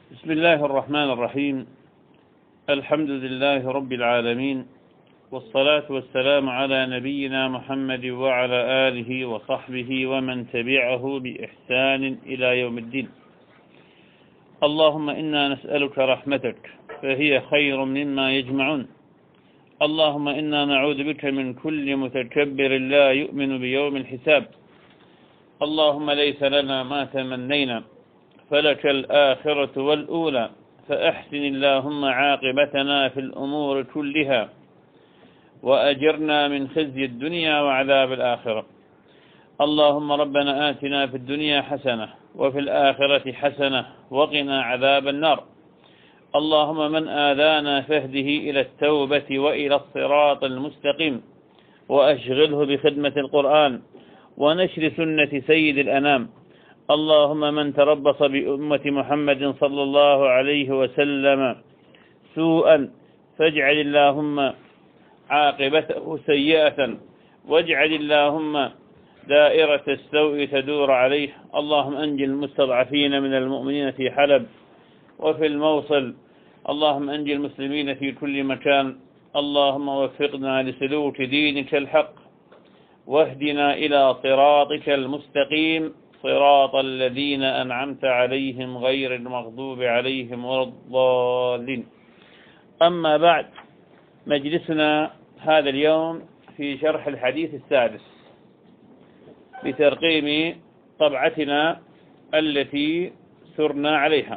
بسم الله الرحمن الرحيم. الحمد لله رب العالمين، والصلاة والسلام على نبينا محمد وعلى آله وصحبه ومن تبعه بإحسان إلى يوم الدين. اللهم إنا نسألك رحمتك فهي خير مما يجمعون. اللهم إنا نعوذ بك من كل متكبر لا يؤمن بيوم الحساب. اللهم ليس لنا ما تمنينا، فلك الآخرة والأولى، فأحسن اللهم عاقبتنا في الأمور كلها، وأجرنا من خزي الدنيا وعذاب الآخرة. اللهم ربنا آتنا في الدنيا حسنة وفي الآخرة حسنة وقنا عذاب النار. اللهم من آذانا فاهده إلى التوبة وإلى الصراط المستقيم، وأشغله بخدمة القرآن ونشر سنة سيد الأنام. اللهم من تربص بأمة محمد صلى الله عليه وسلم سوءا فاجعل اللهم عاقبته سيئة، واجعل اللهم دائرة السوء تدور عليه. اللهم أنجي المستضعفين من المؤمنين في حلب وفي الموصل. اللهم أنجي المسلمين في كل مكان. اللهم وفقنا لسلوك دينك الحق، واهدنا إلى صراطك المستقيم، صراط الذين أنعمت عليهم غير المغضوب عليهم ولا الضالين. أما بعد، مجلسنا هذا اليوم في شرح الحديث السادس بترقيم طبعتنا التي سرنا عليها.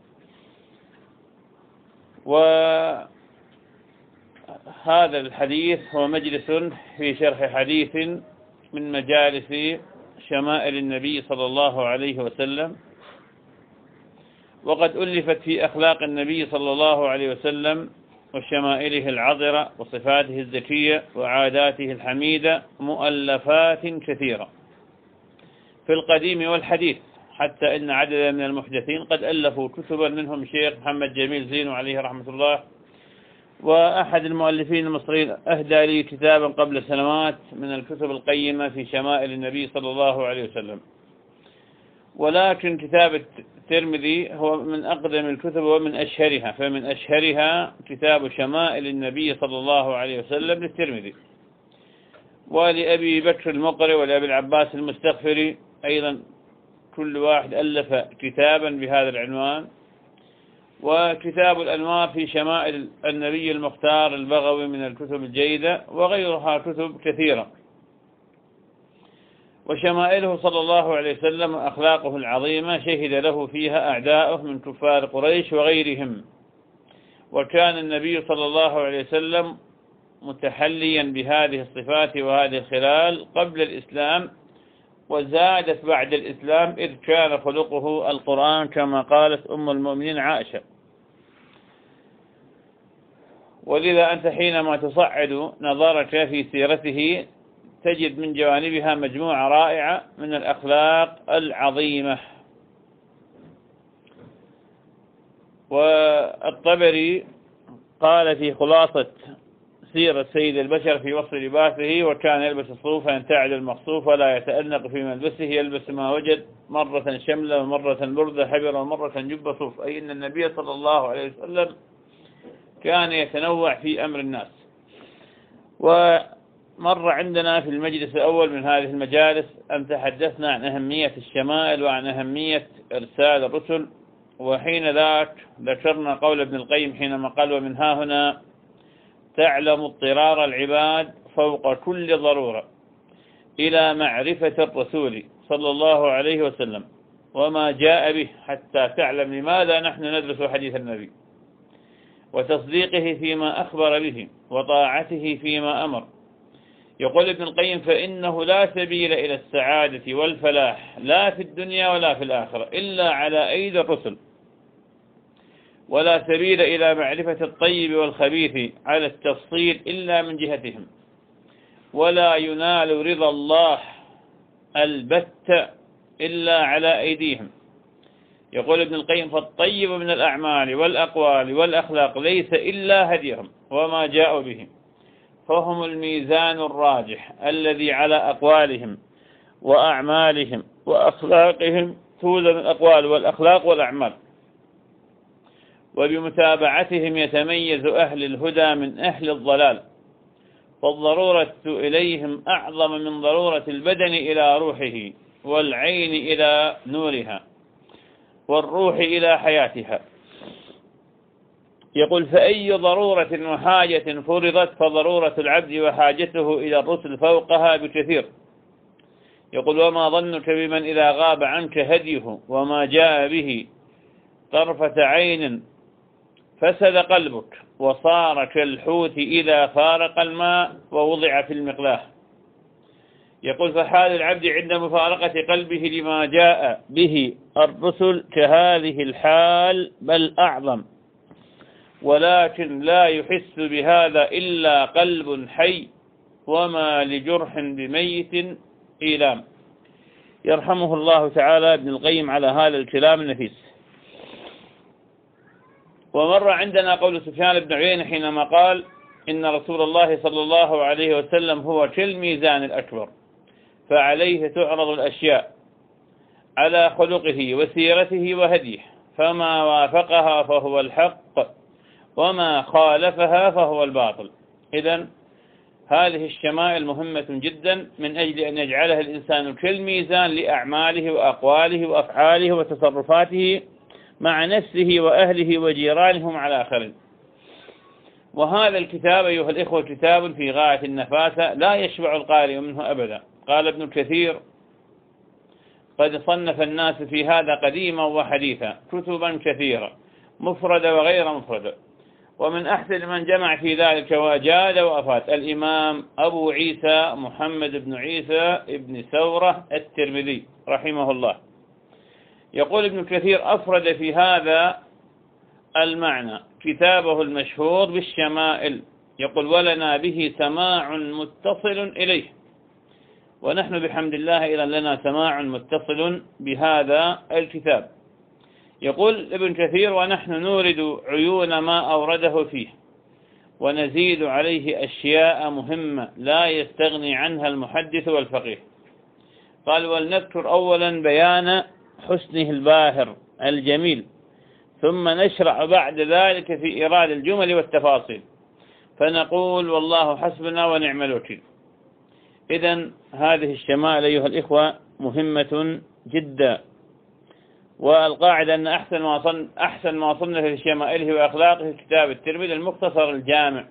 وهذا الحديث هو مجلس في شرح حديث من مجالس شمائل النبي صلى الله عليه وسلم، وقد ألفت في أخلاق النبي صلى الله عليه وسلم وشمائله العذرة وصفاته الزكية وعاداته الحميدة مؤلفات كثيرة في القديم والحديث، حتى إن عددا من المحدثين قد ألفوا كتبا، منهم شيخ محمد جميل زين عليه رحمة الله. وأحد المؤلفين المصريين أهدى لي كتابا قبل سنوات من الكتب القيمة في شمائل النبي صلى الله عليه وسلم، ولكن كتاب الترمذي هو من أقدم الكتب ومن أشهرها، فمن أشهرها كتاب شمائل النبي صلى الله عليه وسلم للترمذي. ولأبي بكر المقري ولأبي العباس المستغفري أيضا كل واحد ألف كتابا بهذا العنوان. وكتاب الأنوار في شمائل النبي المختار البغوي من الكتب الجيدة، وغيرها كتب كثيرة. وشمائله صلى الله عليه وسلم وأخلاقه العظيمة شهد له فيها أعداؤه من كفار قريش وغيرهم. وكان النبي صلى الله عليه وسلم متحليا بهذه الصفات وهذه الخلال قبل الإسلام، وزادت بعد الإسلام، إذ كان خلقه القرآن كما قالت أم المؤمنين عائشة. ولذا أنت حينما تصعد نظرك في سيرته تجد من جوانبها مجموعة رائعة من الأخلاق العظيمة. والطبري قال في خلاصة سيرة سيد البشر في وصف لباسه: وكان يلبس الصوف ينتعل المخصوف ولا يتأنق في ملبسه، يلبس ما وجد، مرة شملة ومرة بردة حبر ومرة جبة صوف، أي أن النبي صلى الله عليه وسلم كان يتنوع في أمر الناس. ومر عندنا في المجلس الأول من هذه المجالس أن تحدثنا عن أهمية الشمائل وعن أهمية إرسال الرسل، وحين ذاك ذكرنا قول ابن القيم حينما قال: ومن ها هنا تعلم اضطرار العباد فوق كل ضرورة إلى معرفة الرسول صلى الله عليه وسلم وما جاء به، حتى تعلم لماذا نحن ندرس حديث النبي، وتصديقه فيما أخبر به، وطاعته فيما أمر. يقول ابن القيم: فإنه لا سبيل إلى السعادة والفلاح لا في الدنيا ولا في الآخرة إلا على أيدي الرسل، ولا سبيل إلى معرفة الطيب والخبيث على التفصيل إلا من جهتهم، ولا ينال رضا الله البت إلا على أيديهم. يقول ابن القيم: فالطيب من الأعمال والأقوال والأخلاق ليس إلا هديهم وما جاءوا به، فهم الميزان الراجح الذي على أقوالهم وأعمالهم وأخلاقهم توزن الأقوال والأخلاق والأعمال. وبمتابعتهم يتميز أهل الهدى من أهل الضلال، فالضرورة إليهم أعظم من ضرورة البدن إلى روحه، والعين إلى نورها، والروح إلى حياتها. يقول: فأي ضرورة وحاجة فرضت فضرورة العبد وحاجته إلى الرسل فوقها بكثير. يقول: وما ظنك بمن إذا غاب عنك هديه وما جاء به طرفة عين فسد قلبك وصار كالحوت إذا فارق الماء ووضع في المقلاه. يقول: فحال العبد عند مفارقة قلبه لما جاء به الرسل كهذه الحال بل أعظم، ولكن لا يحس بهذا إلا قلب حي، وما لجرح بميت إيلام. يرحمه الله تعالى ابن القيم على هذا الكلام النفيس. ومر عندنا قول سفيان بن عيينة حينما قال: إن رسول الله صلى الله عليه وسلم هو كالميزان الأكبر، فعليه تعرض الأشياء على خلقه وسيرته وهديه، فما وافقها فهو الحق وما خالفها فهو الباطل. إذن هذه الشمائل مهمة جدا من أجل أن يجعلها الإنسان كالميزان لأعماله وأقواله وأفعاله وتصرفاته مع نفسه وأهله وجيرانهم على آخرين. وهذا الكتاب أيها الإخوة كتاب في غاية النفاسة لا يشبع القارئ منه أبدا. قال ابن كثير: قد صنف الناس في هذا قديما وحديثا كتبا كثيرة مفردة وغير مفردة، ومن أحسن من جمع في ذلك وجاد وأفات الإمام أبو عيسى محمد بن عيسى بن ثورة الترمذي رحمه الله. يقول ابن كثير: أفرد في هذا المعنى كتابه المشهور بالشمائل. يقول: ولنا به سماع متصل إليه، ونحن بحمد الله إذا لنا سماع متصل بهذا الكتاب. يقول ابن كثير: ونحن نورد عيون ما أورده فيه، ونزيد عليه أشياء مهمة لا يستغني عنها المحدث والفقيه. قال: ولنذكر أولا بيان حسنه الباهر الجميل، ثم نشرع بعد ذلك في إيراد الجمل والتفاصيل، فنقول: والله حسبنا ونعم الوكيل. إذن هذه الشمائل أيها الإخوة مهمة جدا، والقاعدة أن أحسن ما صنف في شمائله وأخلاقه كتاب الترمذي المختصر الجامع،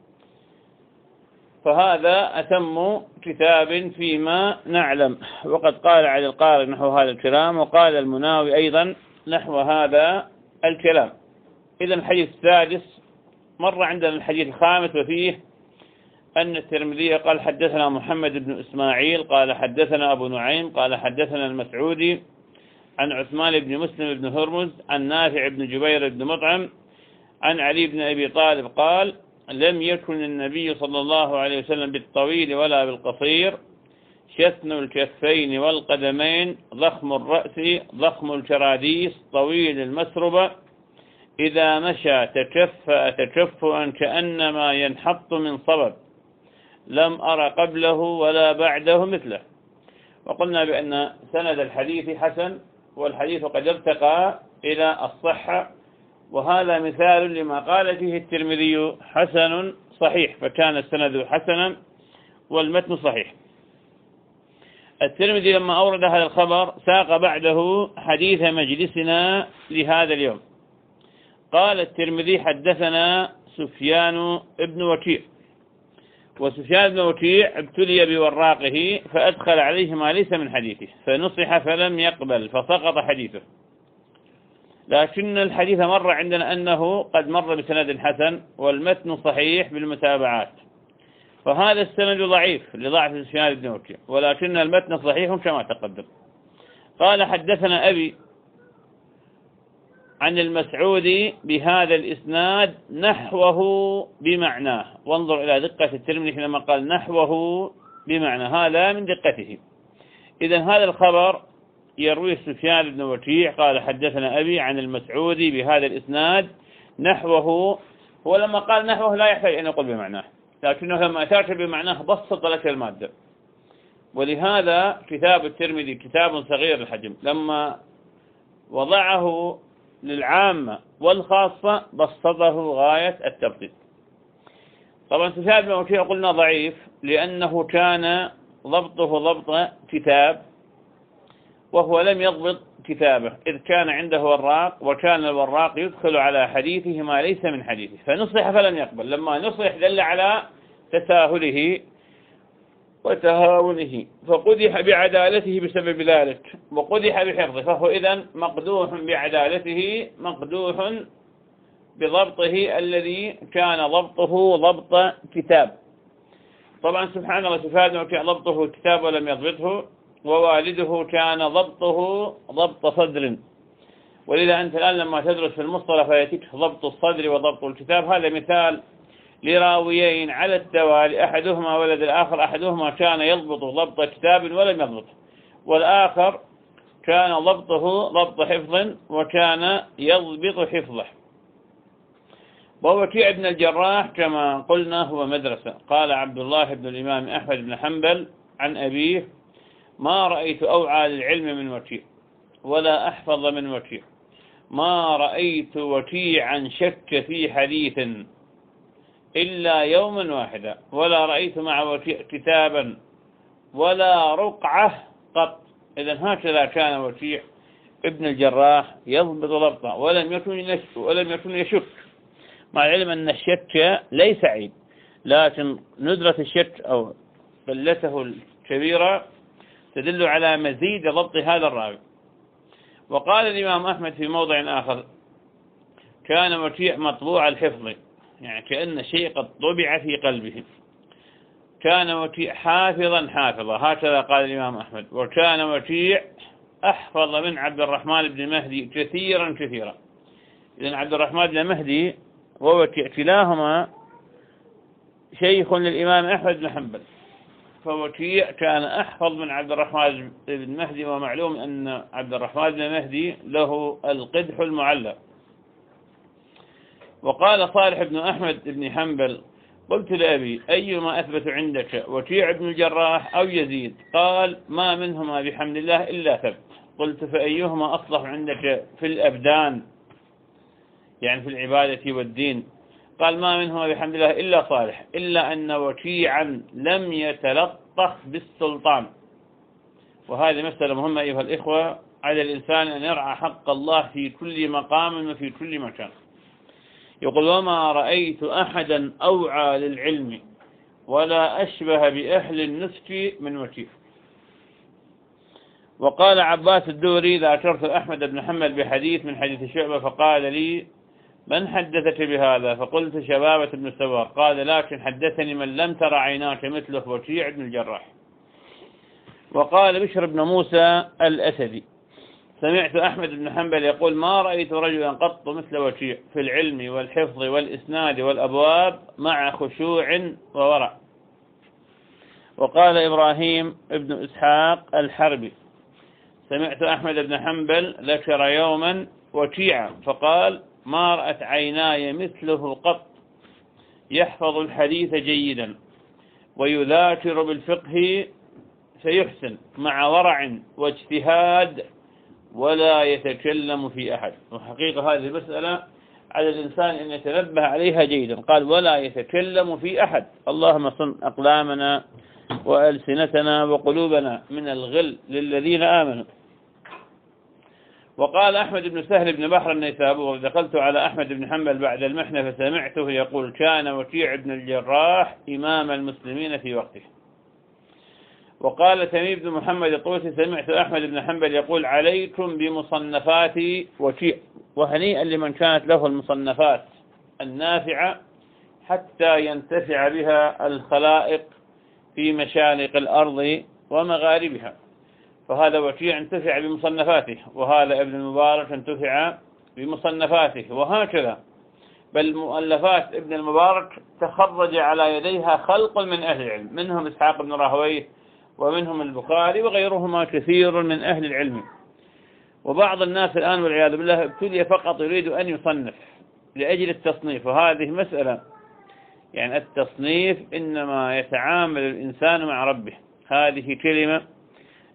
فهذا أتم كتاب فيما نعلم. وقد قال علي القارئ نحو هذا الكلام، وقال المناوي أيضا نحو هذا الكلام. إذن الحديث السادس مر عندنا الحديث الخامس، وفيه أن الترمذي قال: حدثنا محمد بن إسماعيل قال حدثنا أبو نعيم قال حدثنا المسعودي عن عثمان بن مسلم بن هرمز عن نافع بن جبير بن مطعم عن علي بن أبي طالب قال: لم يكن النبي صلى الله عليه وسلم بالطويل ولا بالقصير، شثن الكفين والقدمين، ضخم الرأس، ضخم الكراديس، طويل المسربة، إذا مشى تكفأ تكفؤا كأنما ينحط من صبب، لم أرى قبله ولا بعده مثله. وقلنا بأن سند الحديث حسن، والحديث قد ارتقى إلى الصحة، وهذا مثال لما قال فيه الترمذي حسن صحيح، فكان السند حسنا والمتن صحيح. الترمذي لما أورد هذا الخبر ساق بعده حديث مجلسنا لهذا اليوم. قال الترمذي: حدثنا سفيان بن وكيع. وسفيان بن وكيع ابتلي بوراقه فأدخل عليه ما ليس من حديثه، فنصح فلم يقبل فسقط حديثه. لكن الحديث مر عندنا أنه قد مر بسند حسن والمتن صحيح بالمتابعات، فهذا السند ضعيف لضعف سفيان بن وكيع، ولكن المتن صحيح كما تقدم. قال: حدثنا أبي عن المسعودي بهذا الإسناد نحوه بمعناه. وانظر إلى دقة الترمذي حينما قال نحوه بمعنى، هذا من دقته. إذن هذا الخبر يرويه سفيان بن وكيع قال: حدثنا أبي عن المسعودي بهذا الإسناد نحوه. ولما قال نحوه لا يحتاج أن يقول بمعناه، لكنه لما أتاك بمعناه بسط لك المادة. ولهذا كتاب الترمذي كتاب صغير الحجم، لما وضعه للعامة والخاصة بسطه غاية التبسيط. طبعا سفيان بن وكيع قلنا ضعيف لأنه كان ضبطه ضبط كتاب، وهو لم يضبط كتابه، إذ كان عنده وراق، وكان الوراق يدخل على حديثه ما ليس من حديثه، فنصح فلم يقبل. لما نصح دل على تساهله وتهاونه، فقدح بعدالته بسبب ذلك، وقدح بحفظه، فهو إذن مقدوح بعدالته، مقدوح بضبطه الذي كان ضبطه ضبط كتاب. طبعا سبحان الله، سفيان بن وكيع ضبطه كتاب ولم يضبطه، ووالده كان ضبطه ضبط صدر. ولذا أنت الآن لما تدرس في المصطلح فيأتيك ضبط الصدر وضبط الكتاب، هذا مثال لراويين على التوالي، أحدهما ولد الآخر، أحدهما كان يضبط ضبط كتاب ولم يضبط، والآخر كان ضبطه ضبط حفظ وكان يضبط حفظه. ووكيع بن الجراح كما قلنا هو مدرسة. قال عبد الله بن الإمام أحمد بن حنبل عن أبيه: ما رأيت أوعى للعلم من وكيع ولا أحفظ من وكيع، ما رأيت وكيعا شك في حديث إلا يوما واحدا، ولا رأيت مع وكيع كتابا ولا رقعة قط. إذن هكذا كان وكيع ابن الجراح يضبط ضبطه، ولم يكن يشك، مع العلم أن الشك ليس عيب، لكن ندرة الشك أو قلته الكبيرة تدل على مزيد ضبط هذا الراوي. وقال الإمام أحمد في موضع آخر: كان وكيع مطبوع الحفظ، يعني كأن شيء قد طبع في قلبه. كان وكيع حافظا، هكذا قال الإمام أحمد. وكان وكيع أحفظ من عبد الرحمن بن مهدي كثيرا. إذن عبد الرحمن بن مهدي ووكيع كلاهما شيخ للإمام أحمد بن حنبل، فوكيع كان أحفظ من عبد الرحمن بن مهدي، ومعلوم أن عبد الرحمن بن مهدي له القدح المعلق. وقال صالح بن أحمد بن حنبل: قلت لأبي: أيما أثبت عندك، وكيع بن الجراح أو يزيد؟ قال: ما منهما بحمد الله إلا ثبت. قلت: فأيهما أصلح عندك في الأبدان، يعني في العبادة والدين؟ قال: ما منهما بحمد الله إلا صالح، إلا أن وكيعا لم يتلطخ بالسلطان. وهذه مسألة مهمة أيها الإخوة، على الإنسان أن يرعى حق الله في كل مقام وفي كل مكان. يقول: وما رأيت أحدا أوعى للعلم ولا أشبه بأهل النسك من وكيع. وقال عباس الدوري: ذكرت أحمد بن حنبل بحديث من حديث شعبة، فقال لي: من حدثك بهذا؟ فقلت: شبابة بن سوار. قال: لكن حدثني من لم تر عيناك مثله، وكيع بن الجراح. وقال بشر بن موسى الأسدي: سمعت أحمد بن حنبل يقول: ما رأيت رجلا قط مثل وكيع في العلم والحفظ والإسناد والأبواب مع خشوع وورع. وقال إبراهيم بن إسحاق الحربي: سمعت أحمد بن حنبل ذكر يوما وكيعا فقال: ما رأت عيناي مثله قط، يحفظ الحديث جيدا ويذاكر بالفقه فيحسن مع ورع واجتهاد ولا يتكلم في أحد. وحقيقة هذه المسألة على الإنسان أن يتنبه عليها جيدا. قال: ولا يتكلم في أحد. اللهم صن أقلامنا وألسنتنا وقلوبنا من الغل للذين آمنوا. وقال أحمد بن سهل بن بحر النيسابور: دخلت على أحمد بن حنبل بعد المحنة فسمعته يقول: كان وكيع بن الجراح إمام المسلمين في وقته. وقال تميم بن محمد الطوسي: سمعت أحمد بن حنبل يقول: عليكم بمصنفات وكيع، وهنيئا لمن كانت له المصنفات النافعة حتى ينتفع بها الخلائق في مشارق الأرض ومغاربها. فهذا وكيع انتفع بمصنفاته، وهذا ابن المبارك انتفع بمصنفاته، وهكذا. بل مؤلفات ابن المبارك تخرج على يديها خلق من أهل العلم، منهم إسحاق بن راهويه، ومنهم البخاري، وغيرهما كثير من أهل العلم. وبعض الناس الآن والعياذ بالله ابتلي فقط يريد أن يصنف لأجل التصنيف، وهذه مسألة، يعني التصنيف إنما يتعامل الإنسان مع ربه. هذه كلمة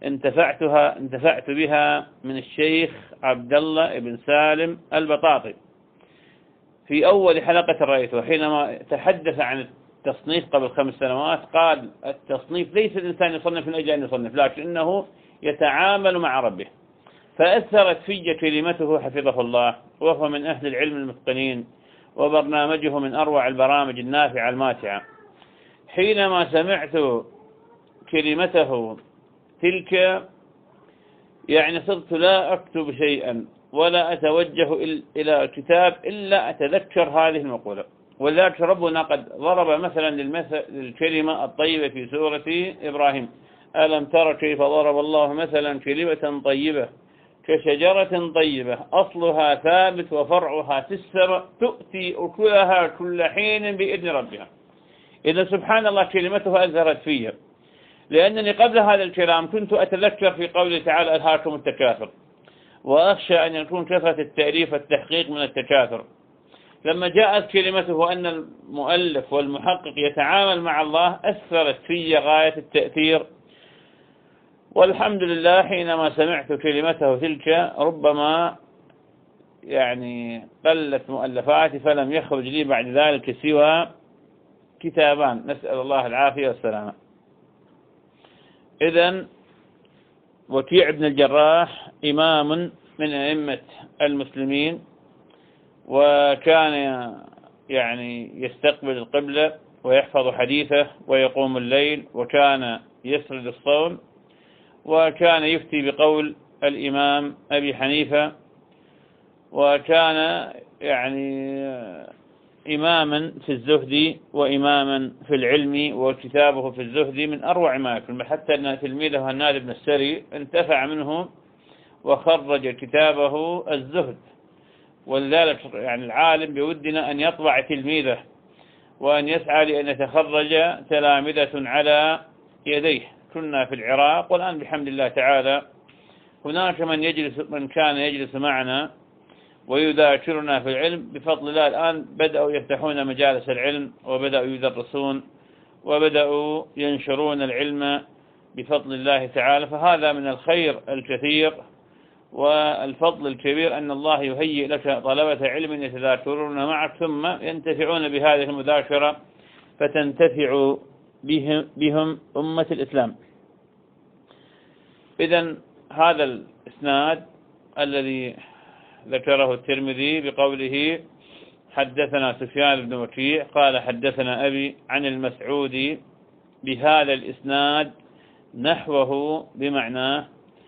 انتفعت بها من الشيخ عبد الله بن سالم البطاطي في أول حلقة رأيته، حينما تحدث عن التصنيف قبل 5 سنوات. قال التصنيف ليس الإنسان يصنف من أجل أن يصنف، لكنه يتعامل مع ربه. فأثرت في كلمته حفظه الله، وهو من أهل العلم المتقنين، وبرنامجه من أروع البرامج النافعة الماتعة. حينما سمعت كلمته تلك يعني صرت لا أكتب شيئا ولا أتوجه إلى كتاب إلا أتذكر هذه المقولة. ولذلك ربنا قد ضرب مثلا للكلمة الطيبة في سورة إبراهيم: ألم تر كيف ضرب الله مثلا كلمة طيبة كشجرة طيبة أصلها ثابت وفرعها في السماء تؤتي أكلها كل حين بإذن ربها. إذا سبحان الله كلمته أثرت فيها، لأنني قبل هذا الكلام كنت أتذكر في قوله تعالى: ألهاكم التكاثر، وأخشى أن يكون كثرة التأليف والتحقيق من التكاثر. لما جاءت كلمته أن المؤلف والمحقق يتعامل مع الله أثرت في غاية التأثير. والحمد لله حينما سمعت كلمته تلك ربما يعني قلت مؤلفاتي، فلم يخرج لي بعد ذلك سوى كتابان، نسأل الله العافية والسلامة. إذن وكيع بن الجراح إمام من أئمة المسلمين، وكان يعني يستقبل القبلة ويحفظ حديثه ويقوم الليل، وكان يسرد الصوم، وكان يفتي بقول الإمام أبي حنيفة، وكان يعني إماما في الزهد وإماما في العلم، وكتابه في الزهد من أروع ما يكون، حتى أن تلميذه هناد بن السري انتفع منه وخرج كتابه الزهد. ولذلك يعني العالم بودنا أن يطبع تلميذه وأن يسعى لأن يتخرج تلامذة على يديه. كنا في العراق، والآن بحمد الله تعالى هناك من كان يجلس معنا ويذاكرنا في العلم بفضل الله. الآن بدأوا يفتحون مجالس العلم، وبدأوا يدرسون، وبدأوا ينشرون العلم بفضل الله تعالى. فهذا من الخير الكثير والفضل الكبير أن الله يهيئ لك طلبة علم يتذاكرون معك، ثم ينتفعون بهذه المذاكرة فتنتفع بهم أمة الإسلام. إذن هذا الإسناد الذي ذكره الترمذي بقوله: حدثنا سفيان بن وكيع قال حدثنا أبي عن المسعودي بهذا الإسناد نحوه بمعناه،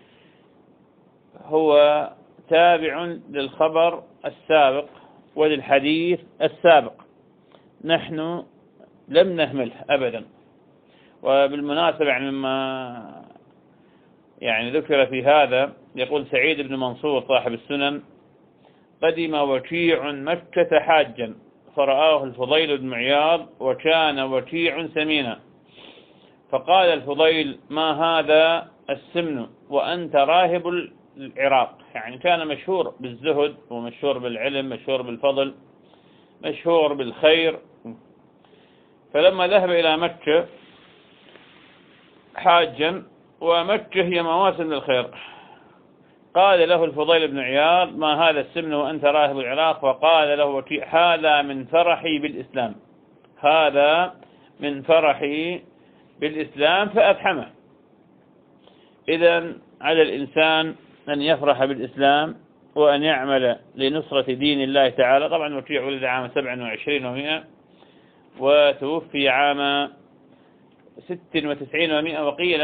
هو تابع للخبر السابق وللحديث السابق، نحن لم نهمله أبدا. وبالمناسبة يعني مما يعني ذكر في هذا، يقول سعيد بن منصور صاحب السنن: قدم وكيع مكة حاجا فرآه الفضيل بن عياض وكان وكيع سمينا، فقال الفضيل: ما هذا السمن وأنت راهب العراق. يعني كان مشهور بالزهد ومشهور بالعلم، مشهور بالفضل، مشهور بالخير. فلما ذهب إلى مكة حاجا، ومكة هي مواسم الخير، قال له الفضيل بن عياض: ما هذا السمن وأنت راهب العراق؟ وقال له وكيع: هذا من فرحي بالإسلام، هذا من فرحي بالإسلام، فأفحمه. إذن على الإنسان أن يفرح بالإسلام وأن يعمل لنصرة دين الله تعالى. طبعا وكيع ولد عام 27 و100، وتوفي عام 96 و100، وقيل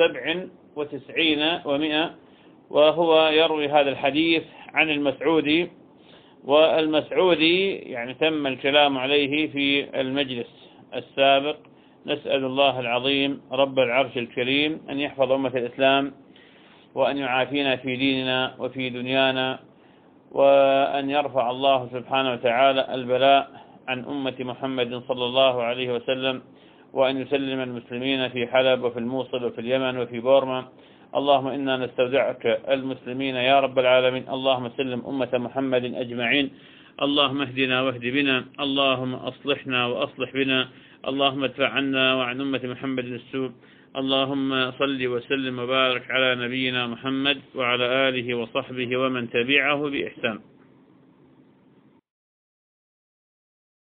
97 و100، وهو يروي هذا الحديث عن المسعودي. والمسعودي يعني تم الكلام عليه في المجلس السابق. نسأل الله العظيم رب العرش الكريم أن يحفظ أمة الإسلام، وأن يعافينا في ديننا وفي دنيانا، وأن يرفع الله سبحانه وتعالى البلاء عن أمة محمد صلى الله عليه وسلم، وأن يسلم المسلمين في حلب وفي الموصل وفي اليمن وفي بورما. اللهم إنا نستودعك المسلمين يا رب العالمين. اللهم سلم أمة محمد أجمعين. اللهم اهدنا واهد بنا، اللهم أصلحنا وأصلح بنا، اللهم ادفع عنا وعن أمة محمد السوء، اللهم صل وسلم وبارك على نبينا محمد وعلى آله وصحبه ومن تبعه بإحسان.